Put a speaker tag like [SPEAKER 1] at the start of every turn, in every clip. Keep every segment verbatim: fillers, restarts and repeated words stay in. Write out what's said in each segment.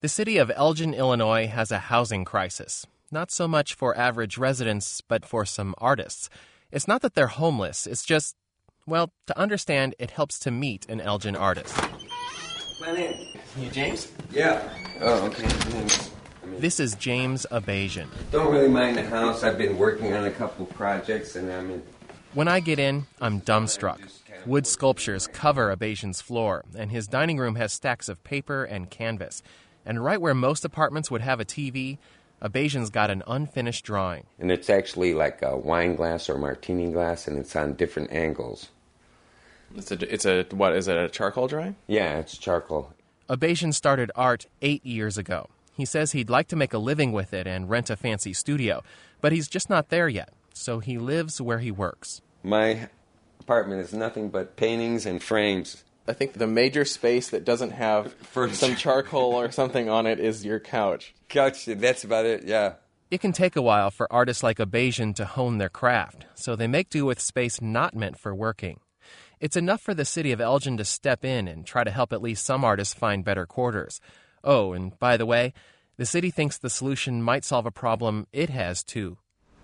[SPEAKER 1] The city of Elgin, Illinois has a housing crisis. Not so much for average residents, but for some artists. It's not that they're homeless, it's just, well, to understand, it helps to meet an Elgin artist.
[SPEAKER 2] Come on in.
[SPEAKER 1] You James?
[SPEAKER 2] Yeah. Oh, okay. Thanks. I mean,
[SPEAKER 1] This is James Abajian.
[SPEAKER 2] don't really mind the house. I've been working on a couple projects, and I'm in.
[SPEAKER 1] When I get in, I'm dumbstruck. Wood sculptures cover Abajian's floor, and his dining room has stacks of paper and canvas. And right where most apartments would have a T V, Abajian's got an unfinished drawing.
[SPEAKER 2] And it's actually like a wine glass or martini glass, and it's on different angles.
[SPEAKER 3] It's a, it's a, what, is it a charcoal drawing?
[SPEAKER 2] Yeah, it's charcoal.
[SPEAKER 1] Abajian started art eight years ago. He says he'd like to make a living with it and rent a fancy studio, but he's just not there yet, so he lives where he works.
[SPEAKER 2] My apartment is nothing but paintings and frames.
[SPEAKER 3] I think the major space that doesn't have
[SPEAKER 2] Furniture.
[SPEAKER 3] some charcoal or something on it is your couch.
[SPEAKER 2] Couch, that's about it, yeah.
[SPEAKER 1] It can take a while for artists like Abajian to hone their craft, so they make do with space not meant for working. It's enough for the city of Elgin to step in and try to help at least some artists find better quarters. Oh, and by the way, the city thinks the solution might solve a problem it has too.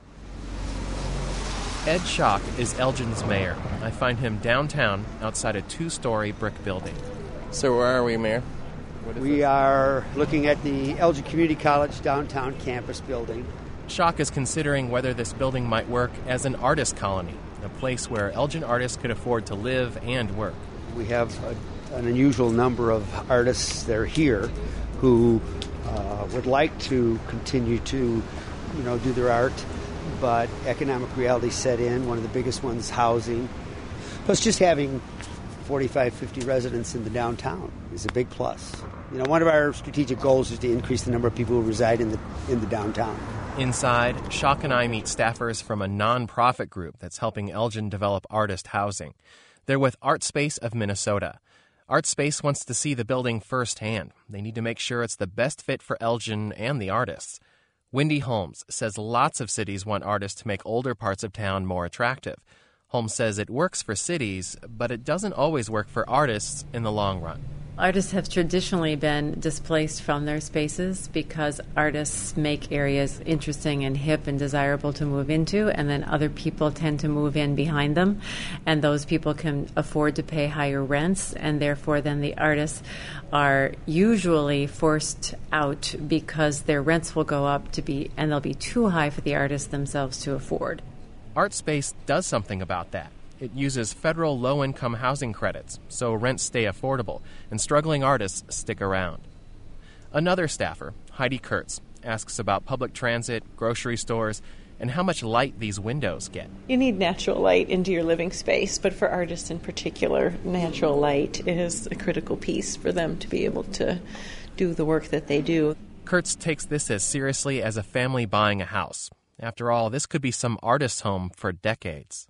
[SPEAKER 1] Ed Schock is Elgin's mayor. I find him downtown outside a two-story brick building.
[SPEAKER 3] So where are we, Mayor? What is
[SPEAKER 4] We
[SPEAKER 3] this?
[SPEAKER 4] are looking at the Elgin Community College downtown campus building.
[SPEAKER 1] Schock is considering whether this building might work as an artist colony, a place where Elgin artists could afford to live and work.
[SPEAKER 4] We have a, an unusual number of artists that are here who uh, would like to continue to, you know, do their art, but economic reality set in. One of the biggest ones, housing. Plus, just having forty-five, fifty residents in the downtown is a big plus. You know, one of our strategic goals is to increase the number of people who reside in the in the downtown.
[SPEAKER 1] Inside, Schock and I meet staffers from a non-profit group that's helping Elgin develop artist housing. They're with ArtSpace of Minnesota. ArtSpace wants to see the building firsthand. They need to make sure it's the best fit for Elgin and the artists. Wendy Holmes says lots of cities want artists to make older parts of town more attractive. Holmes says it works for cities, but it doesn't always work for artists in the long run.
[SPEAKER 5] Artists have traditionally been displaced from their spaces because artists make areas interesting and hip and desirable to move into, and then other people tend to move in behind them, and those people can afford to pay higher rents, and therefore then the artists are usually forced out because their rents will go up to be, and they'll be too high for the artists themselves to afford.
[SPEAKER 1] ArtSpace does something about that. It uses federal low-income housing credits, so rents stay affordable, and struggling artists stick around. Another staffer, Heidi Kurtz, asks about public transit, grocery stores, and how much light these windows get.
[SPEAKER 6] You need natural light into your living space, but for artists in particular, natural light is a critical piece for them to be able to do the work that they do.
[SPEAKER 1] Kurtz takes this as seriously as a family buying a house. After all, this could be some artist's home for decades.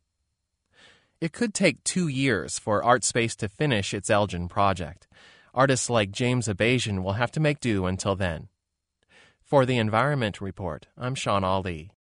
[SPEAKER 1] It could take two years for ArtSpace to finish its Elgin project. Artists like James Abajian will have to make do until then. For the Environment Report, I'm Sean Ali.